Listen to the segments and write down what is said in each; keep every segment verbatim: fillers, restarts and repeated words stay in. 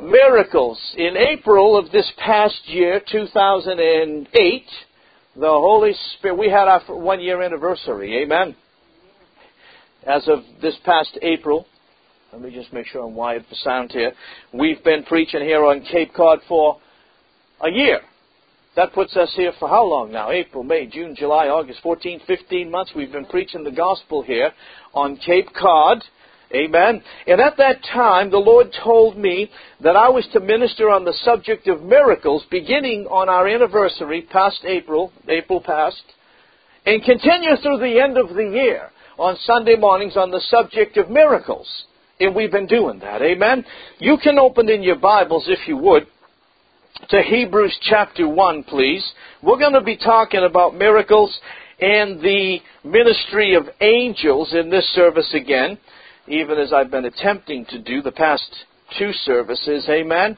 miracles. In April of this past year, two thousand eight, the Holy Spirit, we had our one-year anniversary. Amen. As of this past April, let me just make sure I'm wired for sound here. We've been preaching here on Cape Cod for a year. That puts us here for how long now? April, May, June, July, August, fourteen, fifteen months. We've been preaching the gospel here on Cape Cod. Amen. And at that time, the Lord told me that I was to minister on the subject of miracles beginning on our anniversary, past April, April past, and continue through the end of the year on Sunday mornings on the subject of miracles. And we've been doing that. Amen. You can open in your Bibles, if you would, to Hebrews chapter one, please. We're going to be talking about miracles and the ministry of angels in this service again, even as I've been attempting to do the past two services. Amen.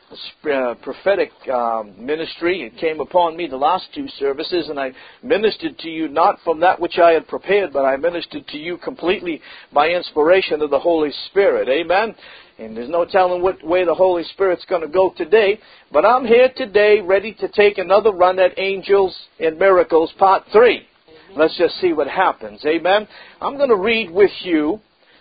Uh, prophetic um, ministry. It came upon me the last two services, and I ministered to you not from that which I had prepared, but I ministered to you completely by inspiration of the Holy Spirit. Amen. And there's no telling what way the Holy Spirit's going to go today. But I'm here today ready to take another run at Angels and Miracles, part three. Amen. Let's just see what happens. Amen. I'm going to read with you.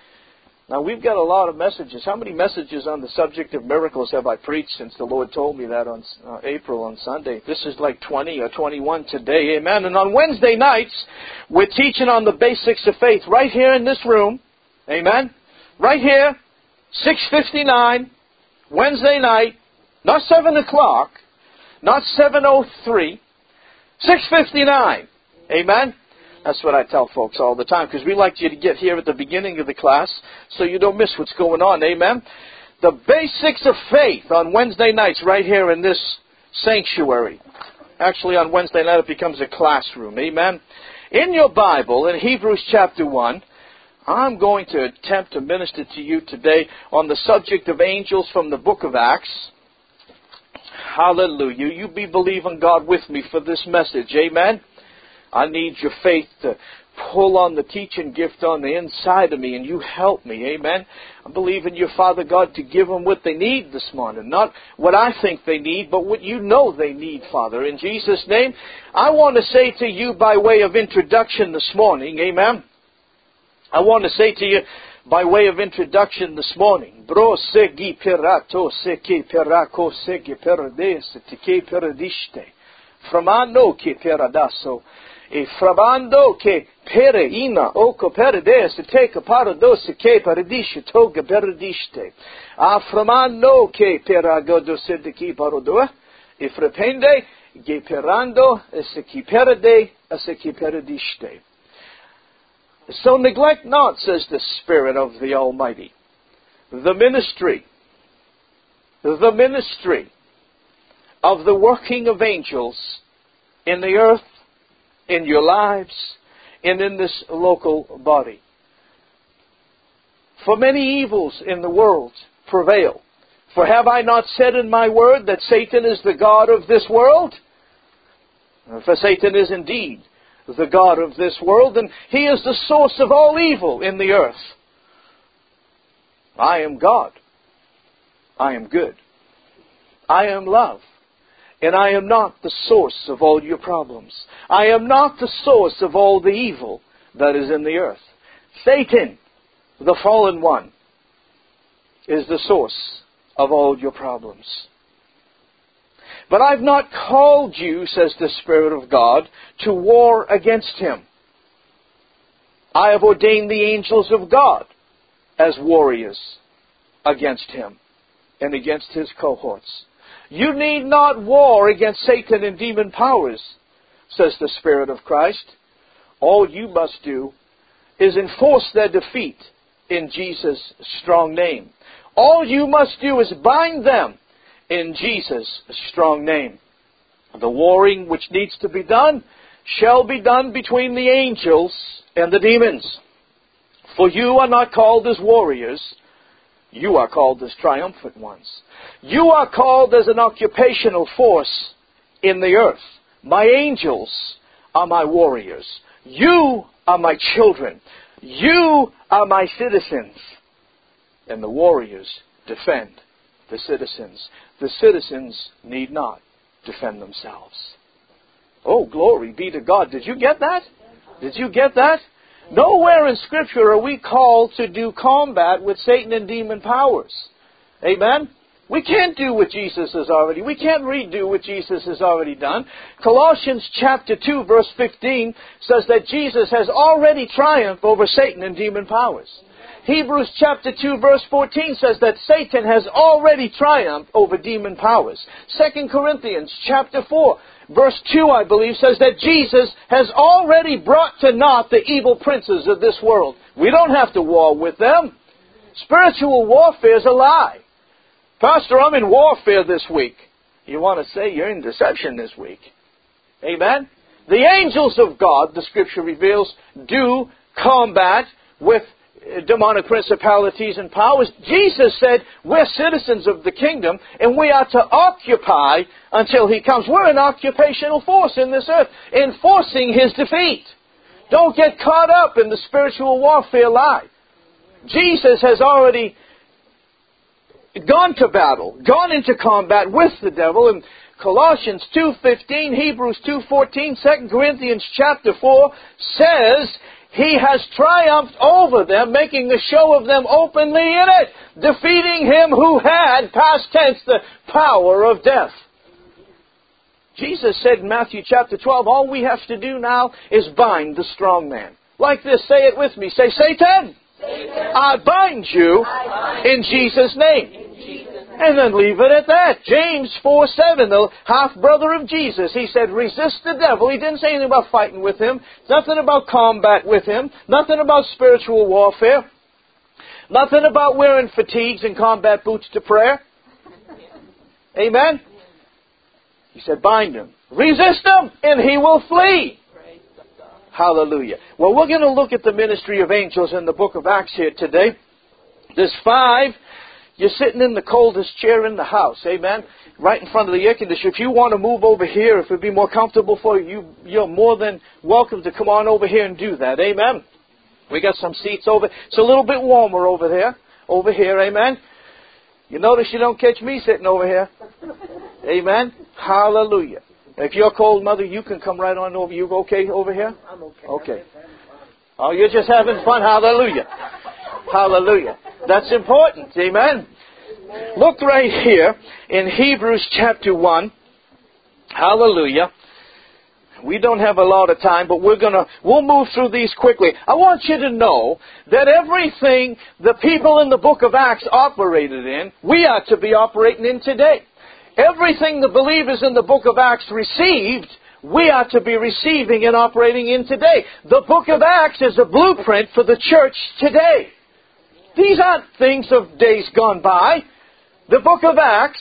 Now, we've got a lot of messages. How many messages on the subject of miracles have I preached since the Lord told me that on uh, April on Sunday? This is like twenty or twenty-one today. Amen. And on Wednesday nights, we're teaching on the basics of faith right here in this room. Amen. Right here. six fifty-nine, Wednesday night, not seven o'clock, not seven oh three, six fifty-nine. Amen? That's what I tell folks all the time, because we like you to get here at the beginning of the class so you don't miss what's going on. Amen? The basics of faith on Wednesday nights right here in this sanctuary. Actually, on Wednesday night it becomes a classroom. Amen? In your Bible, in Hebrews chapter one, I'm going to attempt to minister to you today on the subject of angels from the book of Acts. Hallelujah. You be believing God with me for this message. Amen. I need your faith to pull on the teaching gift on the inside of me, and you help me. Amen. I believe in your Father God to give them what they need this morning. Not what I think they need, but what you know they need, Father. In Jesus' name, I want to say to you by way of introduction this morning, amen, I want to say to you, by way of introduction this morning, Bro segi perato seki perako segi perades tike peradiste. Framando ke peradaso. E frabando ke pere ina oko perades teke parado seke paradishe toga peradiste. A framando ke peragodo sedeki parodo. E frapende ge perando seki perade seki peradiste. So neglect not, says the Spirit of the Almighty, the ministry, the ministry of the working of angels in the earth, in your lives, and in this local body. For many evils in the world prevail. For have I not said in my word that Satan is the god of this world? For Satan is indeed the god of this world, and he is the source of all evil in the earth. I am God. I am good. I am love. And I am not the source of all your problems. I am not the source of all the evil that is in the earth. Satan, the fallen one, is the source of all your problems. But I've not called you, says the Spirit of God, to war against him. I have ordained the angels of God as warriors against him and against his cohorts. You need not war against Satan and demon powers, says the Spirit of Christ. All you must do is enforce their defeat in Jesus' strong name. All you must do is bind them in Jesus' strong name. The warring which needs to be done shall be done between the angels and the demons. For you are not called as warriors, you are called as triumphant ones. You are called as an occupational force in the earth. My angels are my warriors. You are my children. You are my citizens. And the warriors defend the citizens. The citizens need not defend themselves. Oh, glory be to God. Did you get that? Did you get that? Nowhere in Scripture are we called to do combat with Satan and demon powers. Amen? We can't do what Jesus has already. We can't redo what Jesus has already done. Colossians chapter two verse fifteen says that Jesus has already triumphed over Satan and demon powers. Hebrews chapter two verse fourteen says that Satan has already triumphed over demon powers. Second Corinthians chapter four verse two, I believe, says that Jesus has already brought to naught the evil princes of this world. We don't have to war with them. Spiritual warfare is a lie. Pastor, I'm in warfare this week. You want to say you're in deception this week. Amen? The angels of God, the Scripture reveals, do combat with demonic principalities and powers. Jesus said we're citizens of the kingdom and we are to occupy until He comes. We're an occupational force in this earth, enforcing His defeat. Don't get caught up in the spiritual warfare lie. Jesus has already gone to battle, gone into combat with the devil. In Colossians two fifteen, Hebrews two fourteen, Second Corinthians chapter four says He has triumphed over them, making a show of them openly in it, defeating him who had, past tense, the power of death. Jesus said in Matthew chapter twelve, all we have to do now is bind the strong man. Like this, say it with me. Say, Satan, Satan I bind you I bind in Jesus' name. In Jesus' name. And then leave it at that. James four seven, the half-brother of Jesus, he said, resist the devil. He didn't say anything about fighting with him. Nothing about combat with him. Nothing about spiritual warfare. Nothing about wearing fatigues and combat boots to prayer. Amen? He said, bind him. Resist him, and he will flee. Hallelujah. Well, we're going to look at the ministry of angels in the book of Acts here today. There's five. You're sitting in the coldest chair in the house. Amen. Right in front of the air conditioner. If you want to move over here, if it would be more comfortable for you, you're more than welcome to come on over here and do that. Amen. We got some seats over. It's a little bit warmer over there. Over here. Amen. You notice you don't catch me sitting over here. Amen. Hallelujah. If you're cold, Mother, you can come right on over. You okay over here? I'm okay. Okay. Oh, you're just having fun. Hallelujah. Hallelujah. That's important. Amen. Look right here in Hebrews chapter one. Hallelujah. We don't have a lot of time, but we're going to, we'll move through these quickly. I want you to know that everything the people in the book of Acts operated in, we are to be operating in today. Everything the believers in the book of Acts received, we are to be receiving and operating in today. The book of Acts is a blueprint for the church today. These aren't things of days gone by. The book of Acts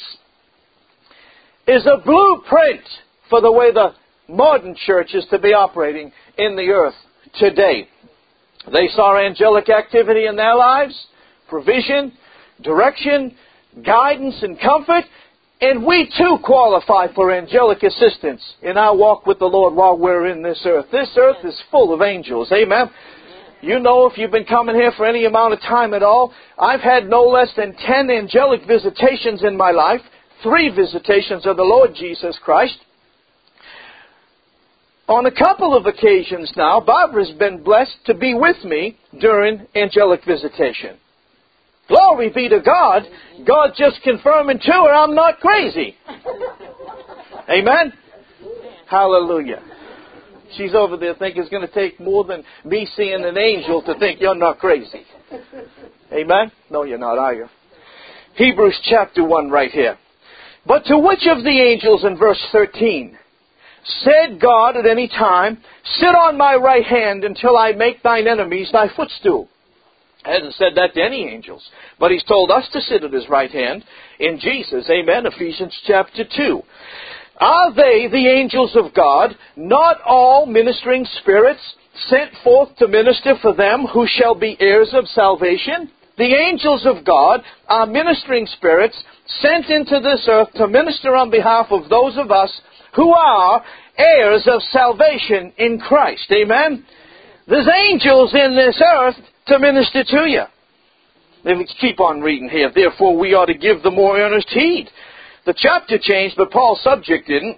is a blueprint for the way the modern church is to be operating in the earth today. They saw angelic activity in their lives, provision, direction, guidance, and comfort. And we too qualify for angelic assistance in our walk with the Lord while we're in this earth. This earth is full of angels. Amen. You know, if you've been coming here for any amount of time at all, I've had no less than ten angelic visitations in my life. Three visitations of the Lord Jesus Christ. On a couple of occasions now, Barbara's been blessed to be with me during angelic visitation. Glory be to God. God just confirming to her I'm not crazy. Amen? Hallelujah. She's over there thinking it's going to take more than me seeing an angel to think you're not crazy. Amen? No, you're not, are you? Hebrews chapter one right here. But to which of the angels in verse thirteen said God at any time, sit on my right hand until I make thine enemies thy footstool? He hasn't said that to any angels. But He's told us to sit at His right hand in Jesus. Amen. Ephesians chapter two. Are they, the angels of God, not all ministering spirits sent forth to minister for them who shall be heirs of salvation? The angels of God are ministering spirits sent into this earth to minister on behalf of those of us who are heirs of salvation in Christ. Amen? There's angels in this earth to minister to you. Let's keep on reading here. Therefore, we ought to give the more earnest heed. The chapter changed, but Paul's subject didn't.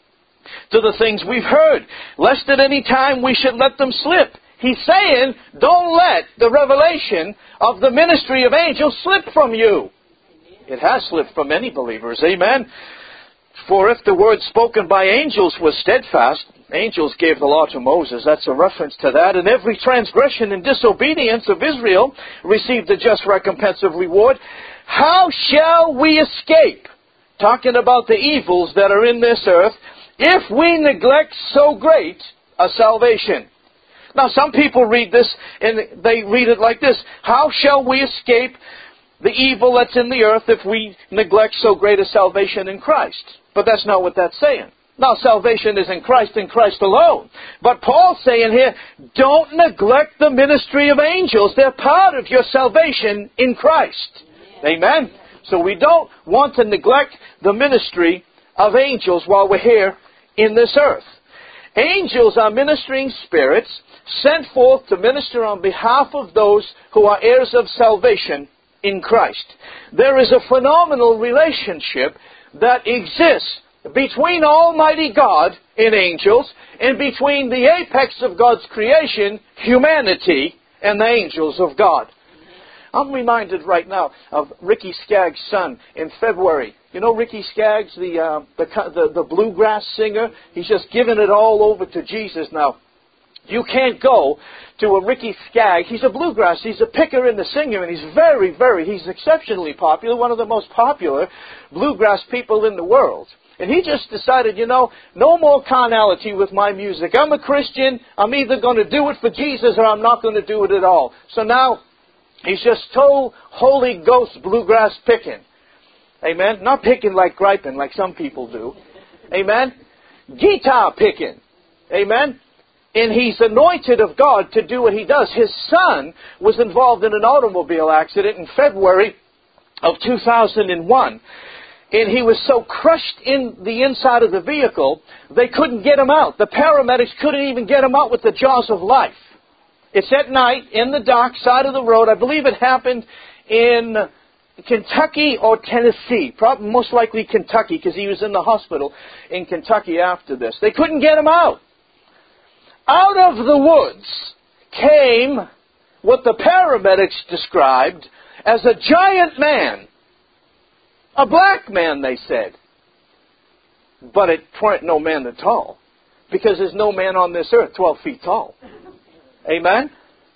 To the things we've heard, lest at any time we should let them slip. He's saying, don't let the revelation of the ministry of angels slip from you. It has slipped from many believers. Amen. For if the word spoken by angels was steadfast, angels gave the law to Moses. That's a reference to that. And every transgression and disobedience of Israel received the just recompense of reward. How shall we escape? Talking about the evils that are in this earth, if we neglect so great a salvation. Now, some people read this, and they read it like this. How shall we escape the evil that's in the earth if we neglect so great a salvation in Christ? But that's not what that's saying. Now, salvation is in Christ and Christ alone. But Paul's saying here, don't neglect the ministry of angels. They're part of your salvation in Christ. Amen? So we don't want to neglect the ministry of angels while we're here in this earth. Angels are ministering spirits sent forth to minister on behalf of those who are heirs of salvation in Christ. There is a phenomenal relationship that exists between Almighty God and angels and between the apex of God's creation, humanity, and the angels of God. I'm reminded right now of Ricky Skaggs' son in February. You know Ricky Skaggs, the, uh, the, the, the bluegrass singer? He's just given it all over to Jesus now. You can't go to a Ricky Skaggs. He's a bluegrass. He's a picker and a singer, and he's very, very, he's exceptionally popular, one of the most popular bluegrass people in the world. And he just decided, you know, no more carnality with my music. I'm a Christian. I'm either going to do it for Jesus or I'm not going to do it at all. So now he's just total Holy Ghost bluegrass picking. Amen? Not picking like griping like some people do. Amen? Guitar picking. Amen? And he's anointed of God to do what he does. His son was involved in an automobile accident in February of two thousand one. And he was so crushed in the inside of the vehicle, they couldn't get him out. The paramedics couldn't even get him out with the jaws of life. It's at night in the dark side of the road. I believe it happened in Kentucky or Tennessee. Probably most likely Kentucky, because he was in the hospital in Kentucky after this. They couldn't get him out. Out of the woods came what the paramedics described as a giant man. A black man, they said. But it weren't no man at all. Because there's no man on this earth twelve feet tall. Amen?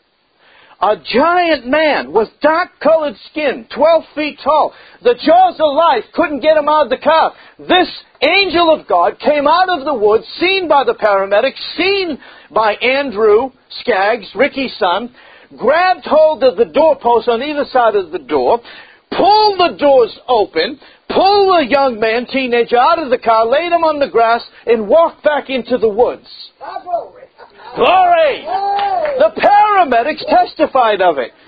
A giant man with dark-colored skin, twelve feet tall. The jaws of life couldn't get him out of the car. This angel of God came out of the woods, seen by the paramedics, seen by Andrew Skaggs, Ricky's son, grabbed hold of the doorpost on either side of the door, pulled the doors open, pulled the young man, teenager, out of the car, laid him on the grass, and walked back into the woods. Glory! The paramedics testified of it.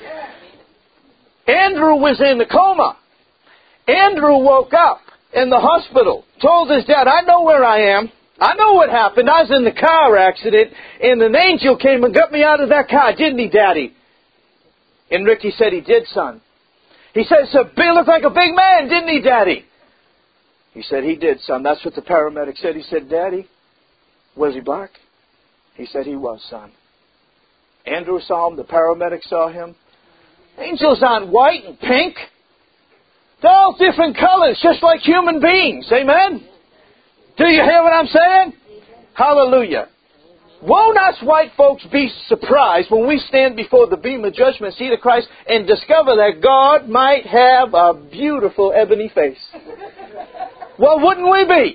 Andrew was in a coma. Andrew woke up in the hospital, told his dad, I know where I am. I know what happened. I was in the car accident, and an angel came and got me out of that car, didn't he, Daddy? And Ricky said, he did, son. He said, so Bill looked like a big man, didn't he, Daddy? He said, he did, son. That's what the paramedic said. He said, Daddy, was he black? He said, he was, son. Andrew saw him. The paramedic saw him. Angels aren't white and pink. They're all different colors, just like human beings. Amen? Do you hear what I'm saying? Hallelujah. Won't us white folks be surprised when we stand before the beam of judgment seat of Christ and discover that God might have a beautiful ebony face? Well, wouldn't we be?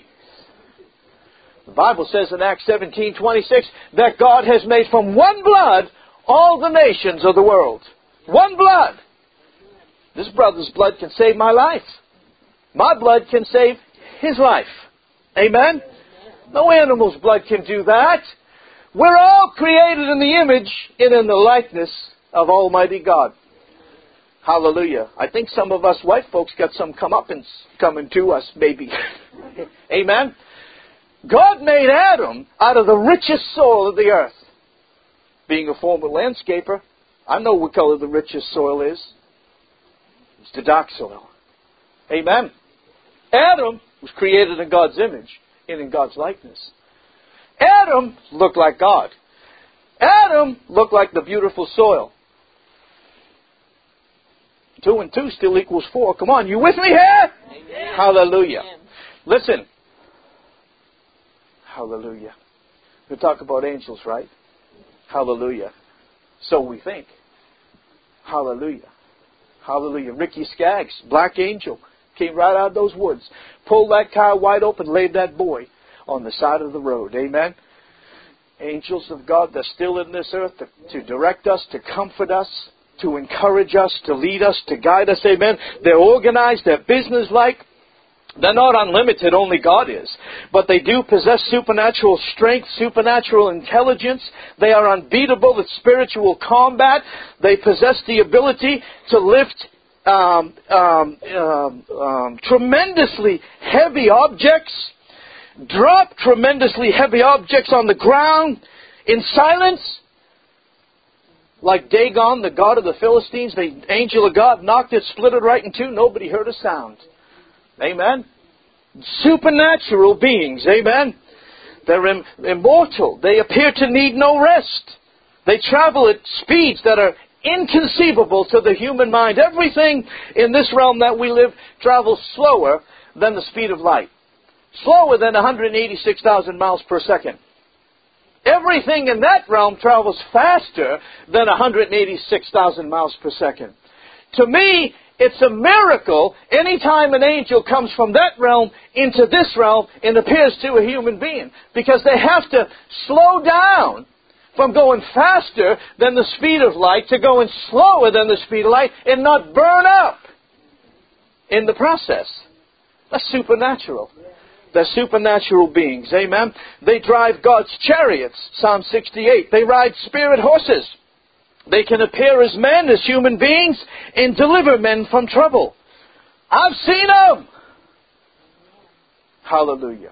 The Bible says in Acts seventeen twenty-six that God has made from one blood all the nations of the world. One blood. This brother's blood can save my life. My blood can save his life. Amen? No animal's blood can do that. We're all created in the image and in the likeness of Almighty God. Hallelujah. I think some of us white folks got some comeuppance coming to us, maybe. Amen? God made Adam out of the richest soil of the earth. Being a former landscaper, I know what color the richest soil is. It's the dark soil. Amen. Adam was created in God's image and in God's likeness. Adam looked like God. Adam looked like the beautiful soil. Two and two still equals four. Come on, you with me here? Amen. Hallelujah. Amen. Listen. Hallelujah. We talk about angels, right? Hallelujah. So we think. Hallelujah. Hallelujah. Ricky Skaggs, black angel, came right out of those woods. Pulled that car wide open, laid that boy on the side of the road. Amen. Angels of God, they're still in this earth to, to direct us, to comfort us, to encourage us, to lead us, to guide us. Amen. They're organized, they're businesslike. They're not unlimited, only God is. But they do possess supernatural strength, supernatural intelligence. They are unbeatable at spiritual combat. They possess the ability to lift um, um, um, um, tremendously heavy objects, drop tremendously heavy objects on the ground in silence. Like Dagon, the god of the Philistines, the angel of God knocked it, split it right in two. Nobody heard a sound. Amen. Supernatural beings. Amen. They're im- immortal. They appear to need no rest. They travel at speeds that are inconceivable to the human mind. Everything in this realm that we live travels slower than the speed of light. Slower than one hundred eighty-six thousand miles per second. Everything in that realm travels faster than one hundred eighty-six thousand miles per second. To me, it's a miracle anytime an angel comes from that realm into this realm and appears to a human being. Because they have to slow down from going faster than the speed of light to going slower than the speed of light and not burn up in the process. That's supernatural. They're supernatural beings. Amen. They drive God's chariots. Psalm sixty-eight. They ride spirit horses. They can appear as men, as human beings, and deliver men from trouble. I've seen them. Hallelujah.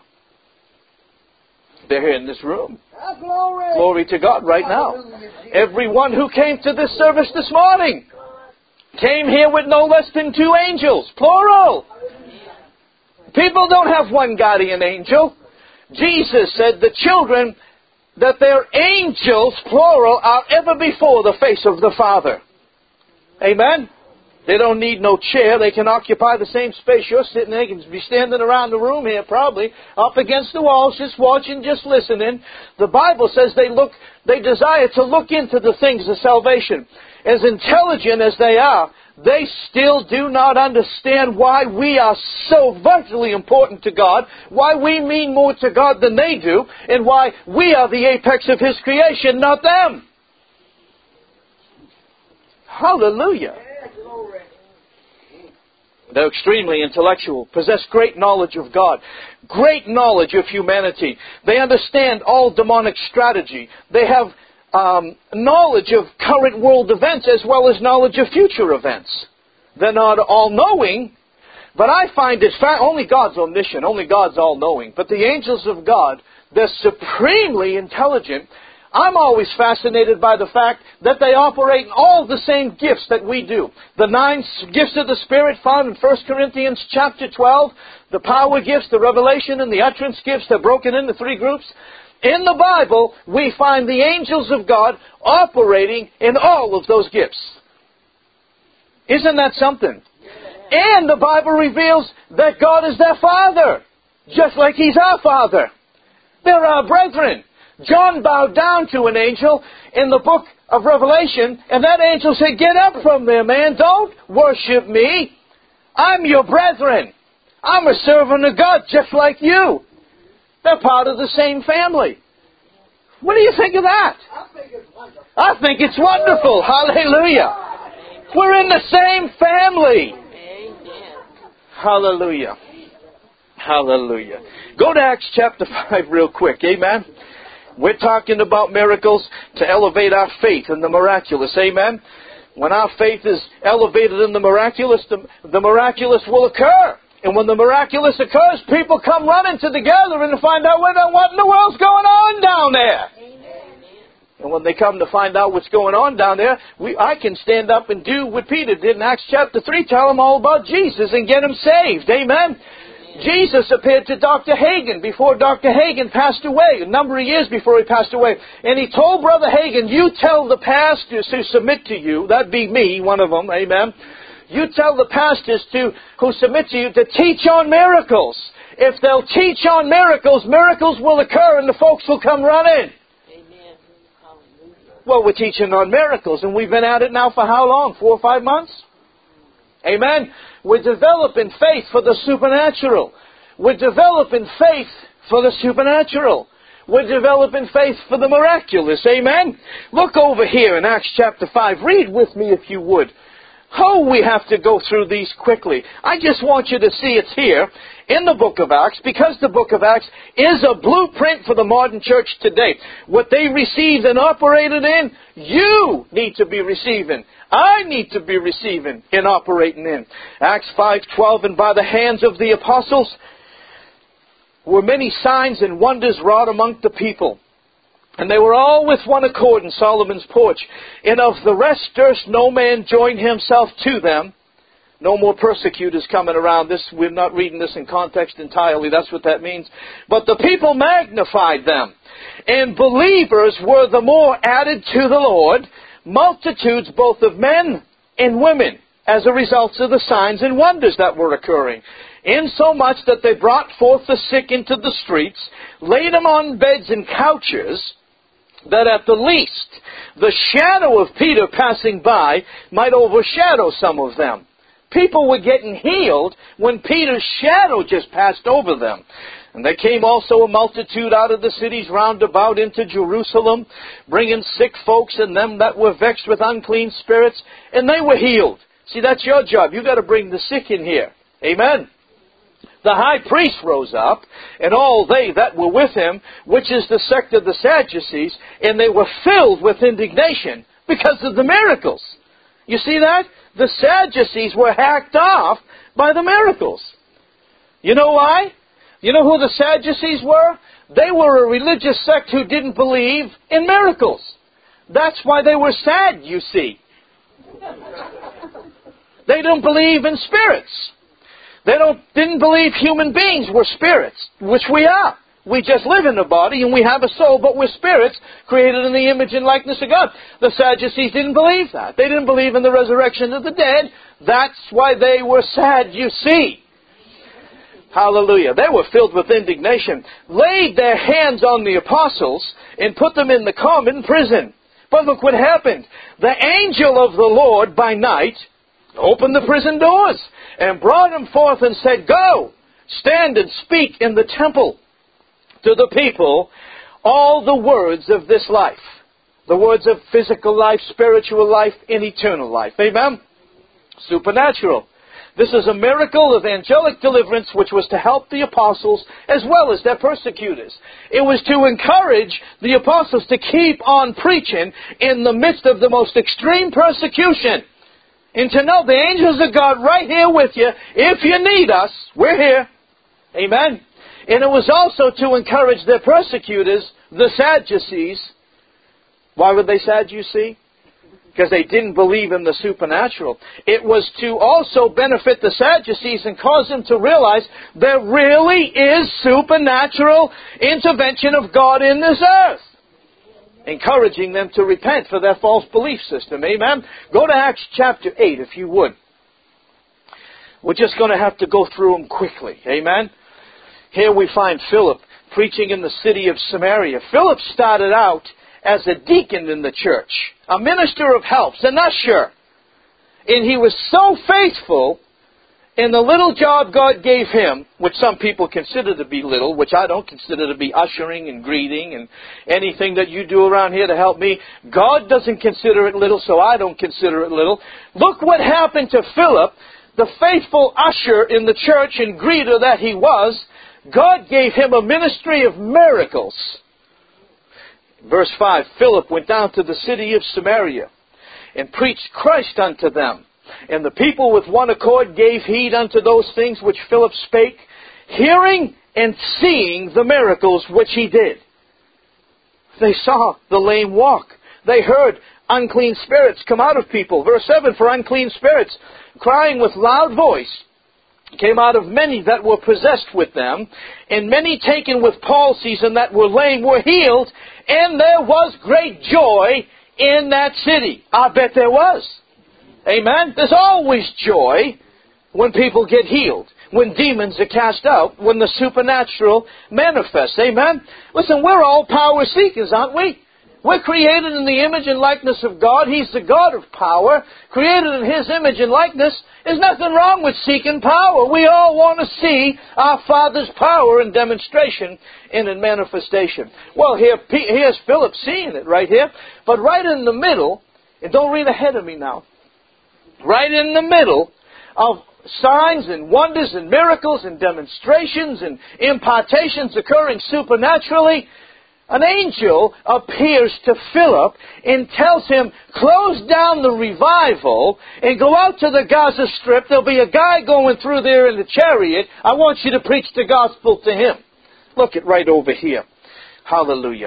They're here in this room. Glory, Glory to God right now. Everyone who came to this service this morning came here with no less than two angels. Plural. People don't have one guardian angel. Jesus said the children, that their angels, plural, are ever before the face of the Father. Amen? They don't need no chair. They can occupy the same space you're sitting in. They can be standing around the room here probably, up against the walls, just watching, just listening. The Bible says they look, they desire to look into the things of salvation. As intelligent as they are, they still do not understand why we are so vitally important to God, why we mean more to God than they do, and why we are the apex of His creation, not them. Hallelujah. They're extremely intellectual, possess great knowledge of God, great knowledge of humanity. They understand all demonic strategy. They have Um, knowledge of current world events as well as knowledge of future events. They're not all-knowing, but I find it fa- only God's omniscient, only God's all-knowing. But the angels of God, they're supremely intelligent. I'm always fascinated by the fact that they operate in all the same gifts that we do. The nine gifts of the Spirit found in First Corinthians chapter twelve, the power gifts, the revelation, and the utterance gifts, they're broken into three groups. In the Bible, we find the angels of God operating in all of those gifts. Isn't that something? And the Bible reveals that God is their Father, just like He's our Father. They're our brethren. John bowed down to an angel in the book of Revelation, and that angel said, "Get up from there, man. Don't worship me. I'm your brethren. I'm a servant of God, just like you." They're part of the same family. What do you think of that? I think it's wonderful. I think it's wonderful. Hallelujah. We're in the same family. Amen. Hallelujah. Hallelujah. Go to Acts chapter five real quick. Amen. We're talking about miracles to elevate our faith in the miraculous. Amen. When our faith is elevated in the miraculous, the, the miraculous will occur. And when the miraculous occurs, people come running to the gathering and find out what, what in the world's going on down there. Amen. And when they come to find out what's going on down there, we, I can stand up and do what Peter did in Acts chapter three, tell them all about Jesus and get them saved. Amen? Jesus appeared to Doctor Hagin before Doctor Hagin passed away, a number of years before he passed away. And he told Brother Hagin, you tell the pastors who submit to you, that'd be me, one of them, amen. You tell the pastors to, who submit to you to teach on miracles. If they'll teach on miracles, miracles will occur and the folks will come running. Amen. Well, we're teaching on miracles, and we've been at it now for how long? Four or five months? Amen. We're developing faith for the supernatural. We're developing faith for the supernatural. We're developing faith for the miraculous. Amen. Look over here in Acts chapter five. Read with me if you would. Oh, we have to go through these quickly. I just want you to see it's here in the book of Acts, because the book of Acts is a blueprint for the modern church today. What they received and operated in, you need to be receiving. I need to be receiving and operating in. Acts five twelve, and by the hands of the apostles were many signs and wonders wrought among the people. And they were all with one accord in Solomon's porch. And of the rest durst no man join himself to them. No more persecutors coming around this. We're not reading this in context entirely. That's what that means. But the people magnified them. And believers were the more added to the Lord, multitudes both of men and women, as a result of the signs and wonders that were occurring. Insomuch that they brought forth the sick into the streets, laid them on beds and couches, that at the least the shadow of Peter passing by might overshadow some of them. People were getting healed when Peter's shadow just passed over them. And there came also a multitude out of the cities round about into Jerusalem, bringing sick folks and them that were vexed with unclean spirits, and they were healed. See, that's your job. You've got to bring the sick in here. Amen. The high priest rose up, and all they that were with him, which is the sect of the Sadducees, and they were filled with indignation because of the miracles. You see that? The Sadducees were hacked off by the miracles. You know why? You know who the Sadducees were? They were a religious sect who didn't believe in miracles. That's why they were sad, you see. They don't believe in spirits. They don't didn't believe human beings were spirits, which we are. We just live in the body and we have a soul, but we're spirits created in the image and likeness of God. The Sadducees didn't believe that. They didn't believe in the resurrection of the dead. That's why they were sad, you see. Hallelujah. They were filled with indignation, laid their hands on the apostles, and put them in the common prison. But look what happened. The angel of the Lord by night opened the prison doors and brought him forth and said, Go, stand and speak in the temple to the people all the words of this life. The words of physical life, spiritual life, and eternal life. Amen? Supernatural. This is a miracle of angelic deliverance which was to help the apostles as well as their persecutors. It was to encourage the apostles to keep on preaching in the midst of the most extreme persecution. And to know the angels of God right here with you. If you need us, we're here. Amen. And it was also to encourage their persecutors, the Sadducees. Why were they sad, you see? Because they didn't believe in the supernatural. It was to also benefit the Sadducees and cause them to realize there really is supernatural intervention of God in this earth. Encouraging them to repent for their false belief system. Amen? Go to Acts chapter eight, if you would. We're just going to have to go through them quickly. Amen? Here we find Philip preaching in the city of Samaria. Philip started out as a deacon in the church, a minister of helps, an usher. And he was so faithful in the little job God gave him, which some people consider to be little, which I don't consider to be ushering and greeting and anything that you do around here to help me. God doesn't consider it little, so I don't consider it little. Look what happened to Philip, the faithful usher in the church and greeter that he was. God gave him a ministry of miracles. Verse five, Philip went down to the city of Samaria and preached Christ unto them. And the people with one accord gave heed unto those things which Philip spake, hearing and seeing the miracles which he did. They saw the lame walk. They heard unclean spirits come out of people. Verse seven, for unclean spirits, crying with loud voice, came out of many that were possessed with them, and many taken with palsies and that were lame were healed, and there was great joy in that city. I bet there was. Amen? There's always joy when people get healed, when demons are cast out, when the supernatural manifests. Amen? Listen, we're all power seekers, aren't we? We're created in the image and likeness of God. He's the God of power. Created in His image and likeness. There's nothing wrong with seeking power. We all want to see our Father's power in demonstration and in manifestation. Well, here, here's Philip seeing it right here. But right in the middle, and don't read ahead of me now, right in the middle of signs and wonders and miracles and demonstrations and impartations occurring supernaturally, an angel appears to Philip and tells him, close down the revival and go out to the Gaza Strip. There'll be a guy going through there in the chariot. I want you to preach the gospel to him. Look at right over here. Hallelujah.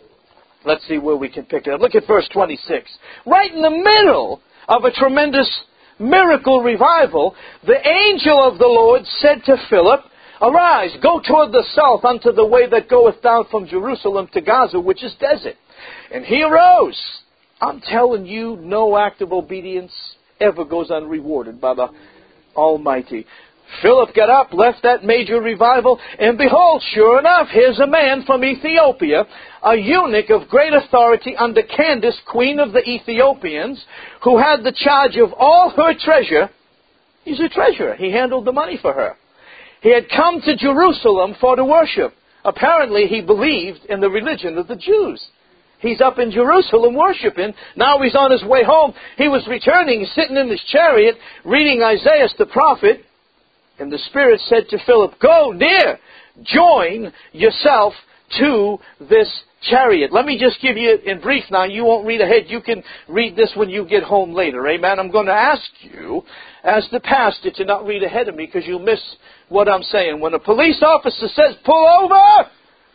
Let's see where we can pick it up. Look at verse twenty-six. Right in the middle of a tremendous miracle revival, the angel of the Lord said to Philip, arise, go toward the south unto the way that goeth down from Jerusalem to Gaza, which is desert. And he arose. I'm telling you, no act of obedience ever goes unrewarded by the Almighty. Philip got up, left that major revival, and behold, sure enough, here's a man from Ethiopia, a eunuch of great authority under Candace, queen of the Ethiopians, who had the charge of all her treasure. He's a treasurer. He handled the money for her. He had come to Jerusalem for to worship. Apparently, he believed in the religion of the Jews. He's up in Jerusalem worshiping. Now he's on his way home. He was returning, sitting in his chariot, reading Isaiah the prophet. And the Spirit said to Philip, go near, join yourself to this chariot. Let me just give you in brief now. You won't read ahead. You can read this when you get home later. Amen. I'm going to ask you, as the pastor, to not read ahead of me because you'll miss what I'm saying. When a police officer says, pull over,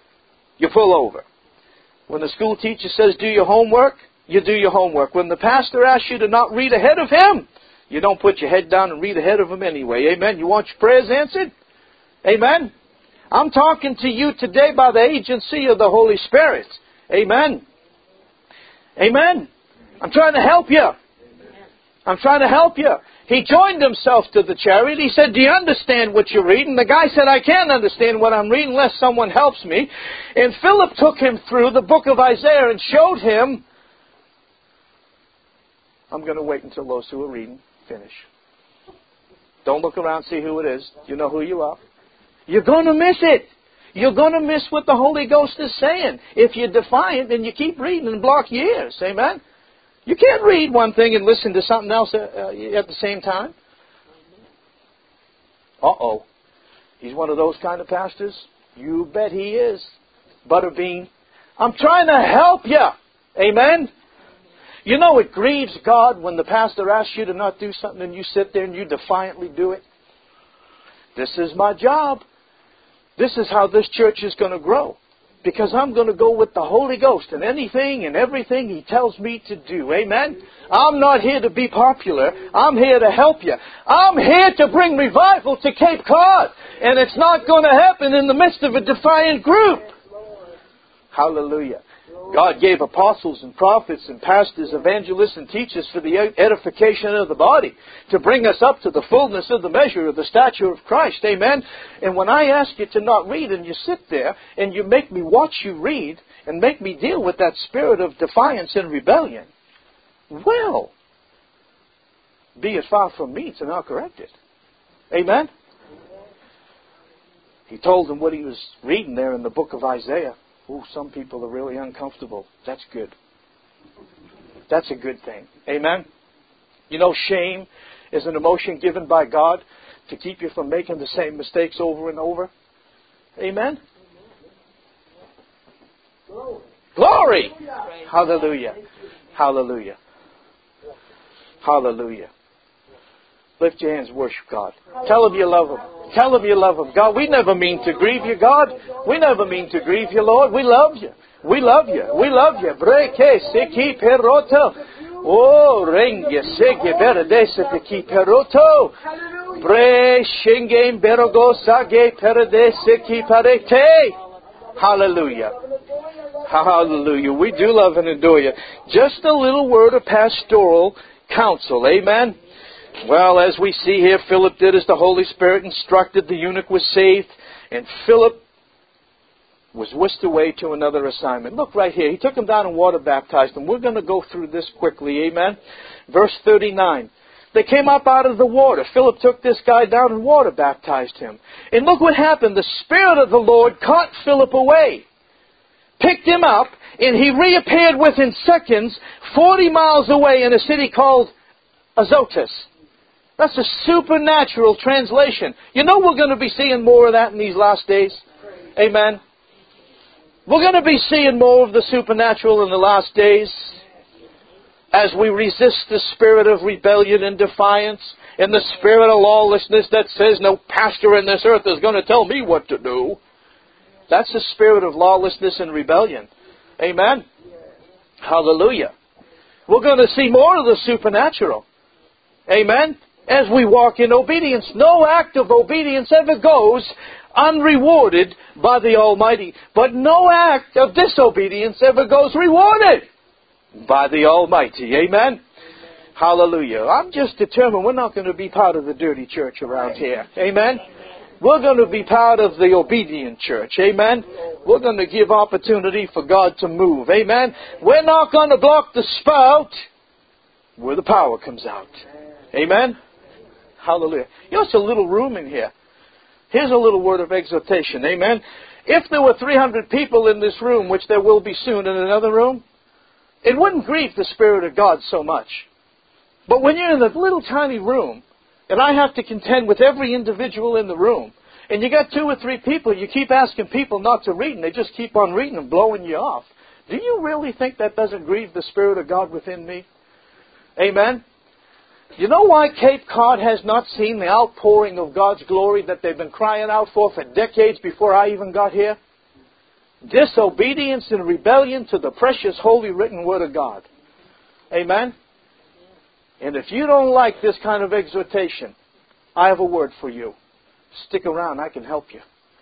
you pull over. When the school teacher says, do your homework, you do your homework. When the pastor asks you to not read ahead of him, you don't put your head down and read ahead of him anyway. Amen. You want your prayers answered? Amen. I'm talking to you today by the agency of the Holy Spirit. Amen. Amen. I'm trying to help you. I'm trying to help you. He joined himself to the chariot. He said, do you understand what you're reading? The guy said, I can't understand what I'm reading unless someone helps me. And Philip took him through the book of Isaiah and showed him. I'm going to wait until those who are reading finish. Don't look around, see who it is. You know who you are. You're going to miss it. You're going to miss what the Holy Ghost is saying. If you're defiant, then you keep reading and block your ears. Amen? You can't read one thing and listen to something else uh, at the same time. Uh-oh. He's one of those kind of pastors? You bet he is. Butterbean. I'm trying to help you. Amen? You know it grieves God when the pastor asks you to not do something and you sit there and you defiantly do it. This is my job. This is how this church is going to grow. Because I'm going to go with the Holy Ghost in anything and everything He tells me to do. Amen? I'm not here to be popular. I'm here to help you. I'm here to bring revival to Cape Cod. And it's not going to happen in the midst of a defiant group. Hallelujah. God gave apostles and prophets and pastors, evangelists and teachers for the edification of the body, to bring us up to the fullness of the measure of the stature of Christ. Amen? And when I ask you to not read and you sit there and you make me watch you read and make me deal with that spirit of defiance and rebellion, well, be it far from me to not correct it. Amen? He told them what he was reading there in the book of Isaiah. Ooh, some people are really uncomfortable. That's good. That's a good thing. Amen? You know, shame is an emotion given by God to keep you from making the same mistakes over and over. Amen? Glory! Glory. Hallelujah. Hallelujah. Hallelujah. Lift your hands, worship God. Tell Him you love Him. Tell Him you love Him. God, we never mean to grieve you, God. We never mean to grieve you, Lord. We love you. We love you. We love you. Breke seki peroto. Oh, renge seki beredese peki peroto. Bre shingame berogo sage peredese ki parete. Hallelujah. Hallelujah. We do love and adore you. Just a little word of pastoral counsel. Amen. Well, as we see here, Philip did as the Holy Spirit instructed. The eunuch was saved. And Philip was whisked away to another assignment. Look right here. He took him down and water baptized him. We're going to go through this quickly. Amen. Verse thirty-nine. They came up out of the water. Philip took this guy down and water baptized him. And look what happened. The Spirit of the Lord caught Philip away, picked him up, and he reappeared within seconds forty miles away in a city called Azotus. That's a supernatural translation. You know we're going to be seeing more of that in these last days. Amen. We're going to be seeing more of the supernatural in the last days as we resist the spirit of rebellion and defiance and the spirit of lawlessness that says no pastor in this earth is going to tell me what to do. That's the spirit of lawlessness and rebellion. Amen. Hallelujah. We're going to see more of the supernatural. Amen. As we walk in obedience. No act of obedience ever goes unrewarded by the Almighty. But no act of disobedience ever goes rewarded by the Almighty. Amen. Hallelujah. I'm just determined we're not going to be part of the dirty church around here. Amen. We're going to be part of the obedient church. Amen. We're going to give opportunity for God to move. Amen. We're not going to block the spout where the power comes out. Amen. Hallelujah. You know, it's a little room in here. Here's a little word of exhortation. Amen. If there were three hundred people in this room, which there will be soon in another room, it wouldn't grieve the Spirit of God so much. But when you're in a little tiny room, and I have to contend with every individual in the room, and you got two or three people, you keep asking people not to read, and they just keep on reading and blowing you off. Do you really think that doesn't grieve the Spirit of God within me? Amen. You know why Cape Cod has not seen the outpouring of God's glory that they've been crying out for for decades before I even got here? Disobedience and rebellion to the precious, holy, written Word of God. Amen? And if you don't like this kind of exhortation, I have a word for you. Stick around. I can help you.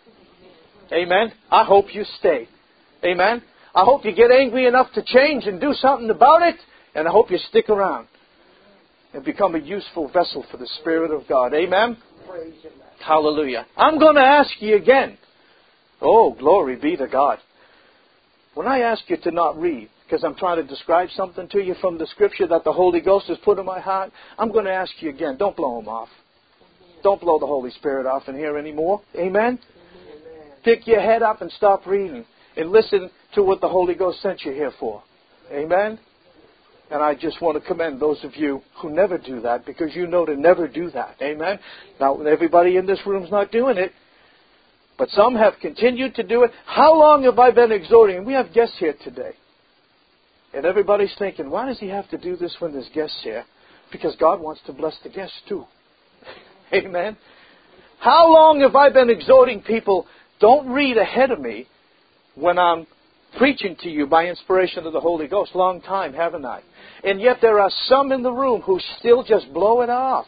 Amen? I hope you stay. Amen? I hope you get angry enough to change and do something about it. And I hope you stick around and become a useful vessel for the Spirit of God. Amen? Hallelujah. I'm going to ask you again. Oh, glory be to God. When I ask you to not read, because I'm trying to describe something to you from the Scripture that the Holy Ghost has put in my heart, I'm going to ask you again. Don't blow Him off. Don't blow the Holy Spirit off in here anymore. Amen? Pick your head up and stop reading. And listen to what the Holy Ghost sent you here for. Amen? And I just want to commend those of you who never do that, because you know to never do that. Amen? Now, everybody in this room is not doing it, but some have continued to do it. How long have I been exhorting? And we have guests here today. And everybody's thinking, why does he have to do this when there's guests here? Because God wants to bless the guests too. Amen? How long have I been exhorting people, don't read ahead of me when I'm preaching to you by inspiration of the Holy Ghost? Long time, haven't I? And yet there are some in the room who still just blow it off.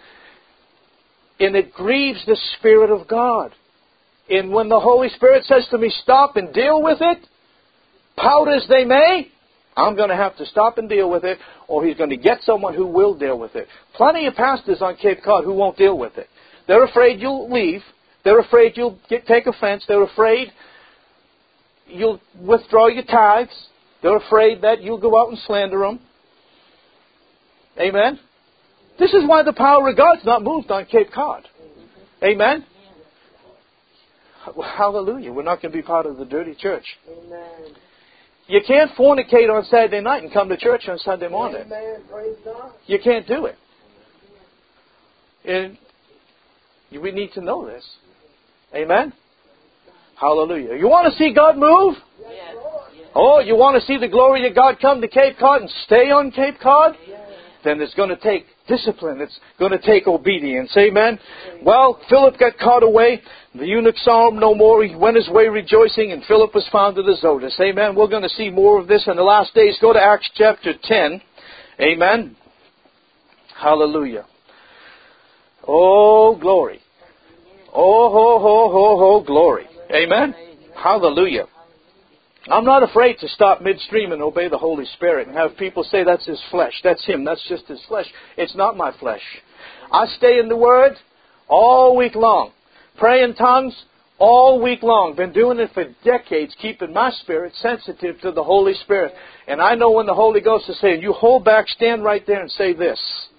And it grieves the Spirit of God. And when the Holy Spirit says to me, stop and deal with it, pout as they may, I'm going to have to stop and deal with it, or He's going to get someone who will deal with it. Plenty of pastors on Cape Cod who won't deal with it. They're afraid you'll leave. They're afraid you'll get, take offense. They're afraid you'll withdraw your tithes. They're afraid that you'll go out and slander them. Amen? This is why the power of God's not moved on Cape Cod. Amen? Hallelujah. We're not going to be part of the dirty church. Amen. You can't fornicate on Saturday night and come to church on Sunday morning. Amen. Praise God. You can't do it. And we need to know this. Amen? Hallelujah. You want to see God move? Yes. Oh, you want to see the glory of God come to Cape Cod and stay on Cape Cod? Yes. Then it's going to take discipline. It's going to take obedience. Amen? Well, Philip got caught away. The eunuch saw him no more. He went his way rejoicing, and Philip was found at Azotus. Amen. We're going to see more of this in the last days. Go to Acts chapter ten. Amen. Hallelujah. Oh, glory. Oh, ho, ho, ho, ho, glory. Amen. Hallelujah. I'm not afraid to stop midstream and obey the Holy Spirit and have people say that's his flesh. That's him. That's just his flesh. It's not my flesh. I stay in the Word all week long. Pray in tongues all week long. Been doing it for decades, keeping my spirit sensitive to the Holy Spirit. And I know when the Holy Ghost is saying, you hold back, stand right there and say this.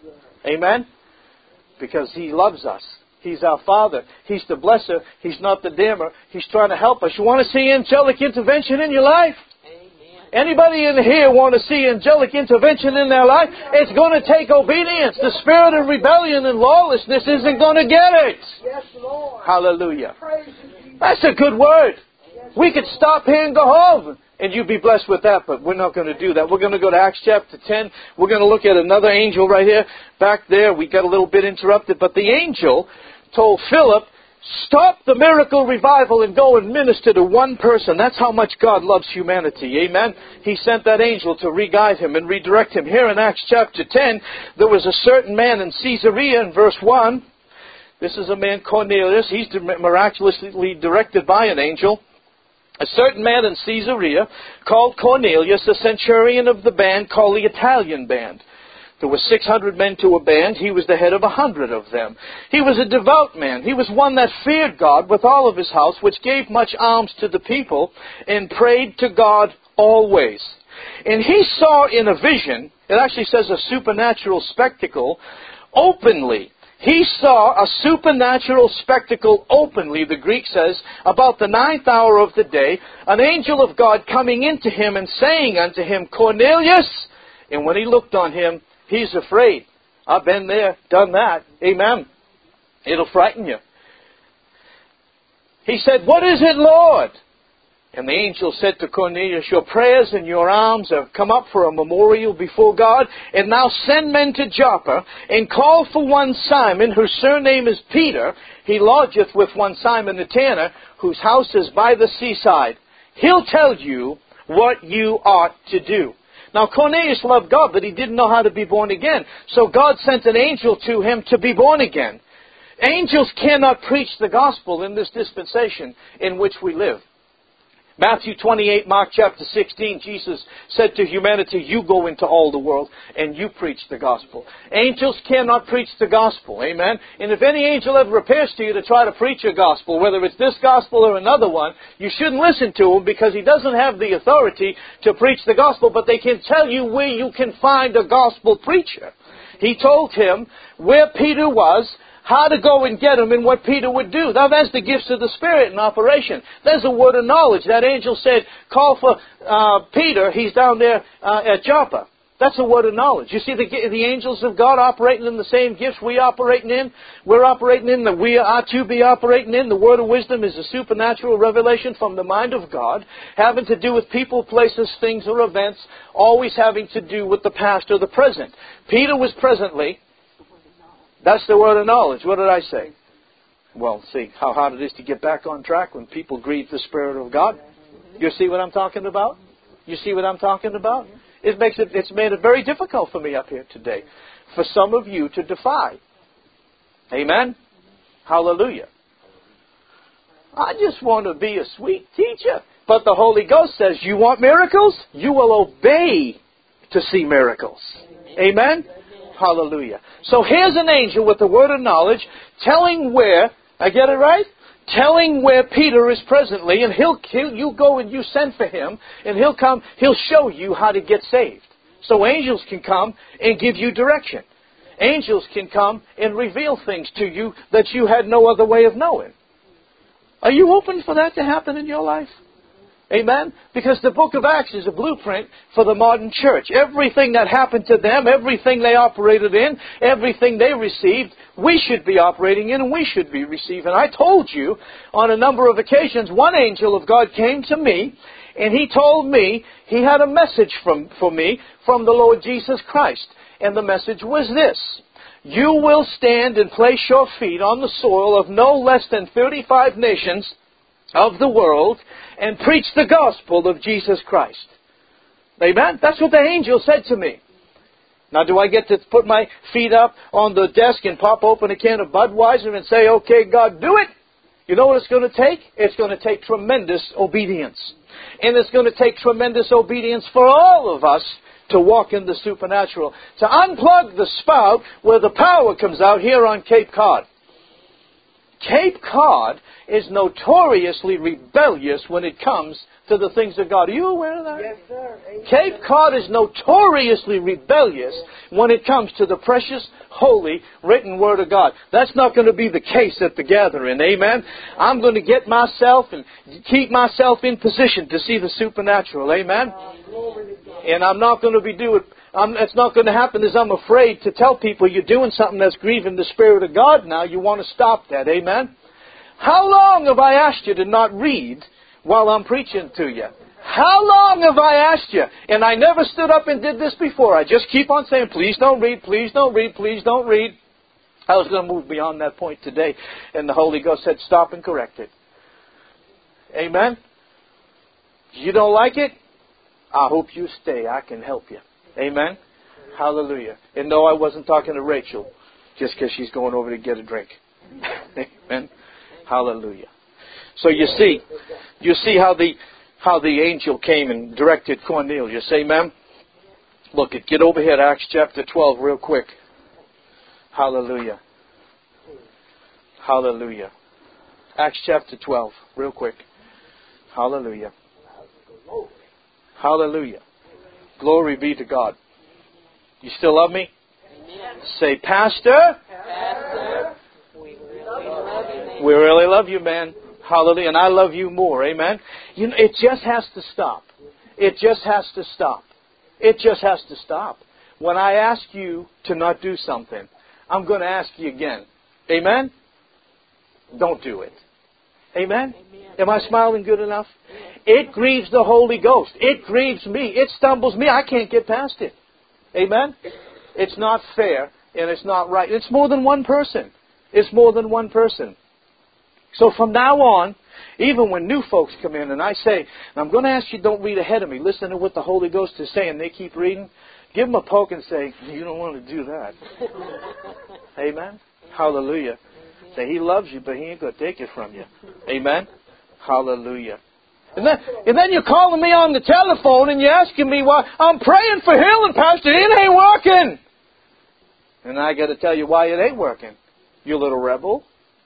Amen? Because He loves us. He's our Father. He's the blesser. He's not the damner. He's trying to help us. You want to see angelic intervention in your life? Amen. Anybody in here want to see angelic intervention in their life? It's going to take obedience. The spirit of rebellion and lawlessness isn't going to get it. Yes, Lord. Hallelujah. That's a good word. We could stop here and go home, and you'd be blessed with that, but we're not going to do that. We're going to go to Acts chapter ten. We're going to look at another angel right here. Back there, we got a little bit interrupted, but the angel told Philip, stop the miracle revival and go and minister to one person. That's how much God loves humanity. Amen? He sent that angel to re-guide him and redirect him. Here in Acts chapter ten, there was a certain man in Caesarea in verse one. This is a man, Cornelius. He's miraculously directed by an angel. A certain man in Caesarea called Cornelius, a centurion of the band called the Italian band. There were six hundred men to a band. He was the head of a hundred of them. He was a devout man. He was one that feared God with all of his house, which gave much alms to the people, and prayed to God always. And he saw in a vision, it actually says a supernatural spectacle, openly. He saw a supernatural spectacle openly, the Greek says, about the ninth hour of the day, an angel of God coming into him and saying unto him, Cornelius! And when he looked on him, he's afraid. I've been there, done that. Amen. It'll frighten you. He said, what is it, Lord? And the angel said to Cornelius, your prayers and your alms have come up for a memorial before God. And now send men to Joppa and call for one Simon, whose surname is Peter. He lodgeth with one Simon the tanner, whose house is by the seaside. He'll tell you what you ought to do. Now Cornelius loved God, but he didn't know how to be born again. So God sent an angel to him to be born again. Angels cannot preach the gospel in this dispensation in which we live. Matthew twenty-eight, Mark chapter sixteen, Jesus said to humanity, you go into all the world and you preach the gospel. Angels cannot preach the gospel, amen? And if any angel ever appears to you to try to preach a gospel, whether it's this gospel or another one, you shouldn't listen to him because he doesn't have the authority to preach the gospel, but they can tell you where you can find a gospel preacher. He told him where Peter was, how to go and get him, and what Peter would do. Now that's the gifts of the Spirit in operation. There's a word of knowledge. That angel said, call for uh, Peter. He's down there uh, at Joppa. That's a word of knowledge. You see the, the angels of God operating in the same gifts we operating in. We're operating in, that we are to be operating in. The word of wisdom is a supernatural revelation from the mind of God, having to do with people, places, things, or events, always having to do with the past or the present. Peter was presently. That's the word of knowledge. What did I say? Well, see how hard it is to get back on track when people grieve the Spirit of God. You see what I'm talking about? You see what I'm talking about? It makes it, it's made it very difficult for me up here today. For some of you to defy. Amen? Hallelujah. I just want to be a sweet teacher. But the Holy Ghost says, you want miracles? You will obey to see miracles. Amen? Hallelujah. So here's an angel with the word of knowledge telling where, I get it right? Telling where Peter is presently, and he'll, he'll you go and you send for him, and he'll come, he'll show you how to get saved. So angels can come and give you direction. Angels can come and reveal things to you that you had no other way of knowing. Are you open for that to happen in your life? Amen? Because the book of Acts is a blueprint for the modern church. Everything that happened to them, everything they operated in, everything they received, we should be operating in and we should be receiving. I told you on a number of occasions, one angel of God came to me and he told me he had a message from, for me from the Lord Jesus Christ. And the message was this: you will stand and place your feet on the soil of no less than thirty-five nations of the world and preach the gospel of Jesus Christ. Amen? That's what the angel said to me. Now, do I get to put my feet up on the desk and pop open a can of Budweiser and say, okay, God, do it? You know what it's going to take? It's going to take tremendous obedience. And it's going to take tremendous obedience for all of us to walk in the supernatural. To unplug the spout where the power comes out here on Cape Cod. Cape Cod is notoriously rebellious when it comes to the things of God. Are you aware of that? Yes, sir. Amen. Cape Cod is notoriously rebellious when it comes to the precious, holy, written Word of God. That's not going to be the case at the gathering. Amen? I'm going to get myself and keep myself in position to see the supernatural. Amen? And I'm not going to be doing... I'm, it's not going to happen as I'm afraid to tell people you're doing something that's grieving the Spirit of God now. You want to stop that. Amen? How long have I asked you to not read while I'm preaching to you? How long have I asked you? And I never stood up and did this before. I just keep on saying, please don't read, please don't read, please don't read. I was going to move beyond that point today. And the Holy Ghost said, stop and correct it. Amen? You don't like it? I hope you stay. I can help you. Amen? Hallelujah. And no, I wasn't talking to Rachel just because she's going over to get a drink. Amen? Hallelujah. So you see, you see how the how the angel came and directed Cornelius. Amen? Look, it get over here to Acts chapter twelve real quick. Hallelujah. Hallelujah. Acts chapter twelve, real quick. Hallelujah. Hallelujah. Glory be to God. You still love me? Amen. Say, Pastor, Pastor, we really love you, we really love you, man. Hallelujah. And I love you more. Amen. You know, it just has to stop. It just has to stop. It just has to stop. When I ask you to not do something, I'm going to ask you again. Amen? Don't do it. Amen? Amen. Am I smiling good enough? It grieves the Holy Ghost. It grieves me. It stumbles me. I can't get past it. Amen? It's not fair and it's not right. It's more than one person. It's more than one person. So from now on, even when new folks come in and I say, and I'm going to ask you don't read ahead of me. Listen to what the Holy Ghost is saying. They keep reading. Give them a poke and say, you don't want to do that. Amen? Hallelujah. Say, He loves you, but He ain't going to take it from you. Amen? Hallelujah. And then, and then you're calling me on the telephone and you're asking me why I'm praying for healing, Pastor. It ain't working. And I got to tell you why it ain't working. You little rebel.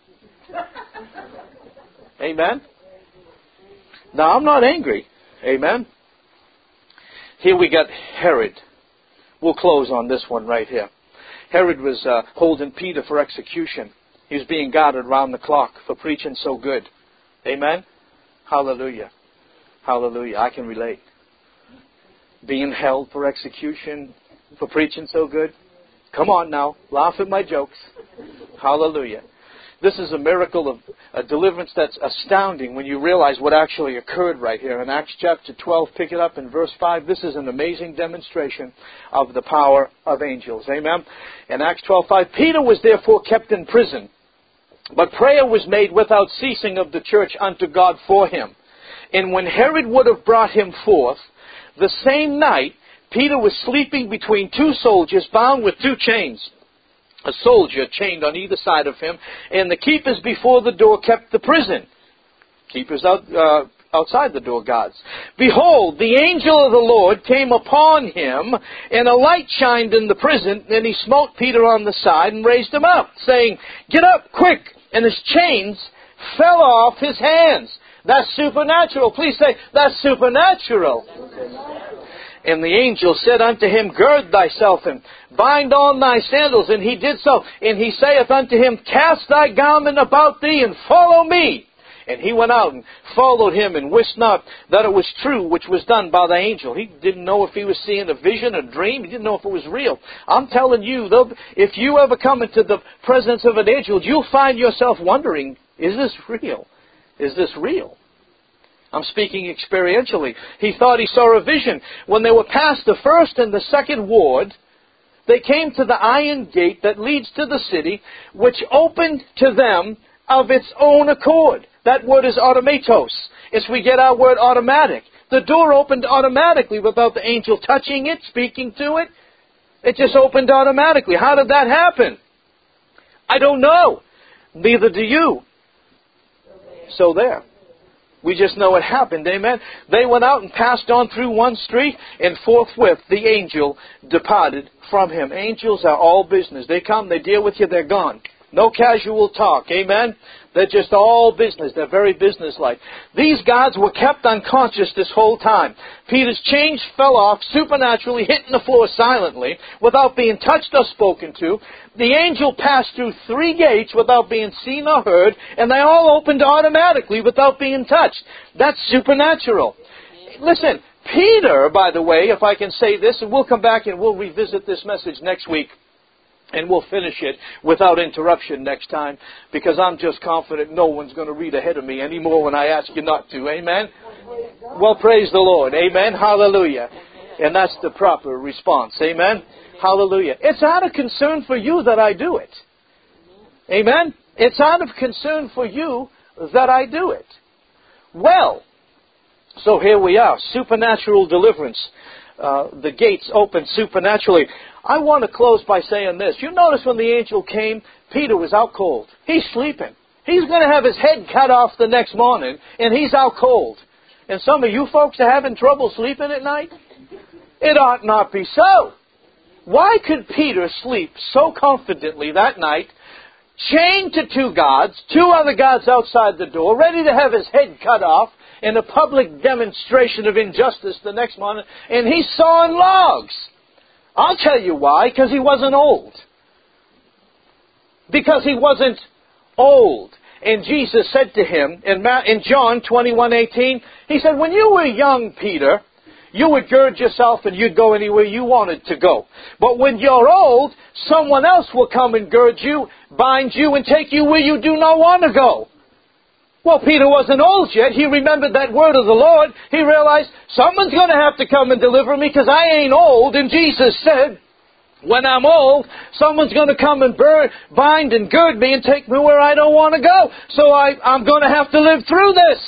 Amen. Now, I'm not angry. Amen. Here we got Herod. We'll close on this one right here. Herod was uh, holding Peter for execution. He was being guarded round the clock for preaching so good. Amen. Hallelujah. Hallelujah. I can relate. Being held for execution for preaching so good. Come on now. Laugh at my jokes. Hallelujah. This is a miracle of a deliverance that's astounding when you realize what actually occurred right here. In Acts chapter twelve, pick it up in verse five. This is an amazing demonstration of the power of angels. Amen. In Acts twelve five, Peter was therefore kept in prison, but prayer was made without ceasing of the church unto God for him. And when Herod would have brought him forth, the same night Peter was sleeping between two soldiers bound with two chains. A soldier chained on either side of him, and the keepers before the door kept the prison. Keepers out, uh, outside the door guards. Behold, the angel of the Lord came upon him, and a light shined in the prison, and he smote Peter on the side and raised him up, saying, Get up, quick! And his chains fell off his hands. That's supernatural. Please say, that's supernatural. And the angel said unto him, Gird thyself and bind on thy sandals. And he did so. And he saith unto him, Cast thy garment about thee and follow me. And he went out and followed him and wist not that it was true which was done by the angel. He didn't know if he was seeing a vision, a dream. He didn't know if it was real. I'm telling you, though, if you ever come into the presence of an angel, you'll find yourself wondering, is this real? Is this real? I'm speaking experientially. He thought he saw a vision. When they were past the first and the second ward, they came to the iron gate that leads to the city, which opened to them of its own accord. That word is automatos. It's we get our word automatic. The door opened automatically without the angel touching it, speaking to it. It just opened automatically. How did that happen? I don't know. Neither do you. So there. We just know it happened. Amen. They went out and passed on through one street, and forthwith the angel departed from him. Angels are all business. They come, they deal with you, they're gone. No casual talk. Amen. They're just all business. They're very businesslike. These guards were kept unconscious this whole time. Peter's chains fell off supernaturally, hitting the floor silently, without being touched or spoken to. The angel passed through three gates without being seen or heard, and they all opened automatically without being touched. That's supernatural. Listen, Peter, by the way, if I can say this, and we'll come back and we'll revisit this message next week. And we'll finish it without interruption next time, because I'm just confident no one's going to read ahead of me anymore when I ask you not to. Amen? Well, praise the Lord. Amen? Hallelujah. And that's the proper response. Amen? Hallelujah. It's out of concern for you that I do it. Amen? It's out of concern for you that I do it. Well, so here we are. Supernatural deliverance. Uh, the gates open supernaturally. I want to close by saying this. You notice when the angel came, Peter was out cold. He's sleeping. He's going to have his head cut off the next morning, and he's out cold. And some of you folks are having trouble sleeping at night? It ought not be so. Why could Peter sleep so confidently that night, chained to two guards, two other guards outside the door, ready to have his head cut off in a public demonstration of injustice the next morning, and he's sawing logs? I'll tell you why. Because he wasn't old. Because he wasn't old. And Jesus said to him in, Ma- in John twenty-one eighteen, He said, when you were young, Peter, you would gird yourself and you'd go anywhere you wanted to go. But when you're old, someone else will come and gird you, bind you, and take you where you do not want to go. Well, Peter wasn't old yet. He remembered that word of the Lord. He realized, someone's going to have to come and deliver me because I ain't old. And Jesus said, when I'm old, someone's going to come and burn, bind and gird me and take me where I don't want to go. So I, I'm going to have to live through this.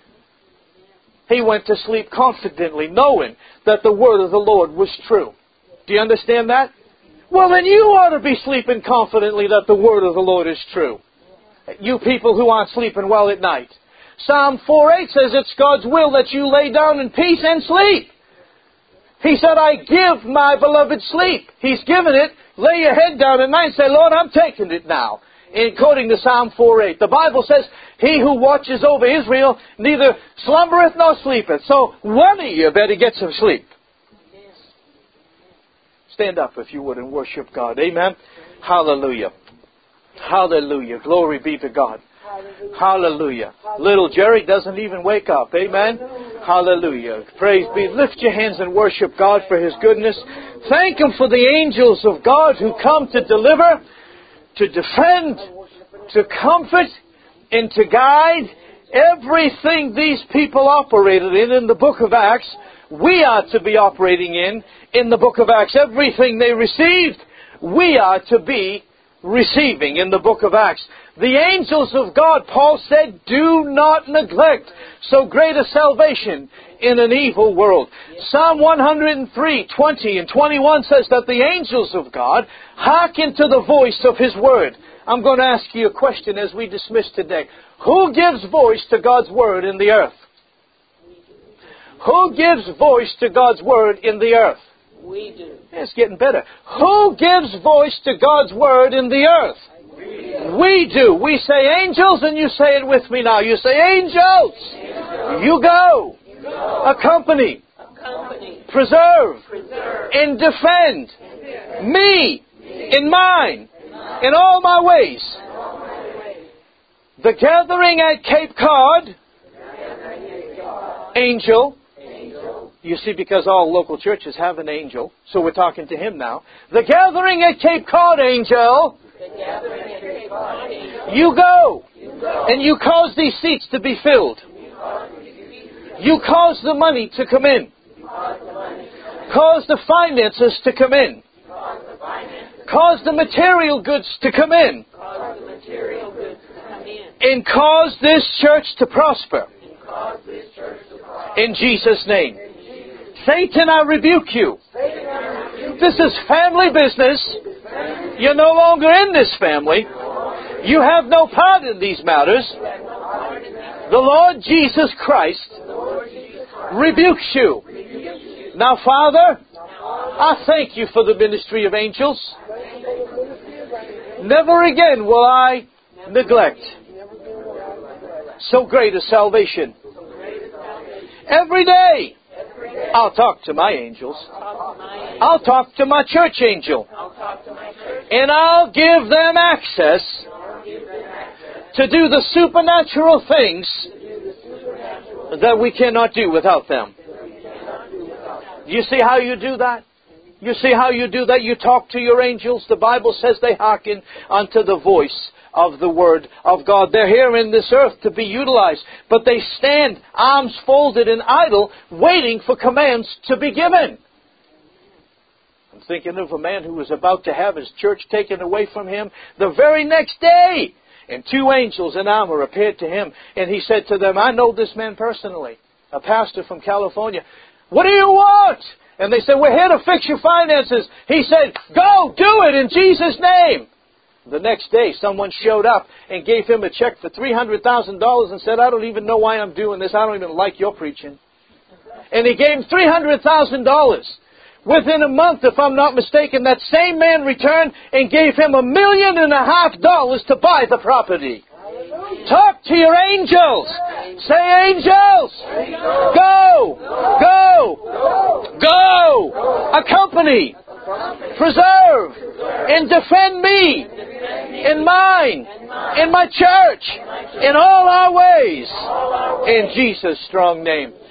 He went to sleep confidently, knowing that the word of the Lord was true. Do you understand that? Well, then you ought to be sleeping confidently that the word of the Lord is true. You people who aren't sleeping well at night. Psalm four eight says it's God's will that you lay down in peace and sleep. He said, I give my beloved sleep. He's given it. Lay your head down at night and say, Lord, I'm taking it now. In quoting the Psalm four eight. The Bible says, He who watches over Israel neither slumbereth nor sleepeth. So one of you better get some sleep. Stand up if you would and worship God. Amen. Hallelujah. Hallelujah. Glory be to God. Hallelujah. Hallelujah. Little Jerry doesn't even wake up. Amen. Hallelujah. Praise be. Lift your hands and worship God for His goodness. Thank Him for the angels of God who come to deliver, to defend, to comfort, and to guide. Everything these people operated in in the book of Acts, we are to be operating in in the book of Acts. Everything they received, we are to be receiving in the book of Acts. The angels of God, Paul said, do not neglect so great a salvation in an evil world. Psalm one hundred three, twenty and twenty-one says that the angels of God hearken to the voice of His word. I'm going to ask you a question as we dismiss today. Who gives voice to God's word in the earth? Who gives voice to God's word in the earth? We do. It's getting better. Who gives voice to God's word in the earth? We do. We do. We say angels, and you say it with me now. You say angels. Angels. You go. You go. Accompany. Accompany. Preserve. Preserve. And defend. And defend. Me. Me. In mine. In mine. In all my ways. In all my ways. The gathering at Cape Cod. The gathering at God. Angel. Angel. You see, because all local churches have an angel, so we're talking to him now. The gathering at Cape Cod, angel. The gathering at Cape Cod, angel. You go. You go. And you cause these seats to be filled. You cause the seats. You cause the money to come in. You cause the money to come in. Cause the finances to come in. You cause the finances Cause the material goods to come in. Cause the material goods to come in. And cause this church to prosper. And cause this church to prosper. In Jesus' name. Satan, I rebuke you. Satan, I rebuke you. This is family business. You're no longer in this family. You have no part in these matters. The Lord Jesus Christ rebukes you. Now, Father, I thank you for the ministry of angels. Never again will I neglect so great a salvation. Every day, I'll talk to my angels. I'll talk to my church angel. And I'll give them access to do the supernatural things that we cannot do without them. You see how you do that? You see how you do that? You talk to your angels. The Bible says they hearken unto the voice of the Word of God. They're here in this earth to be utilized, but they stand arms folded and idle, waiting for commands to be given. I'm thinking of a man who was about to have his church taken away from him the very next day. And two angels in armor appeared to him, and he said to them, I know this man personally, a pastor from California. What do you want? And they said, we're here to fix your finances. He said, go, do it in Jesus' name. The next day, someone showed up and gave him a check for three hundred thousand dollars and said, I don't even know why I'm doing this. I don't even like your preaching. And he gave him three hundred thousand dollars. Within a month, if I'm not mistaken, that same man returned and gave him a million and a half dollars to buy the property. Talk to your angels. Say, angels, go, go, go, accompany, preserve, and defend me and mine, in my church, in all our ways, in Jesus' strong name.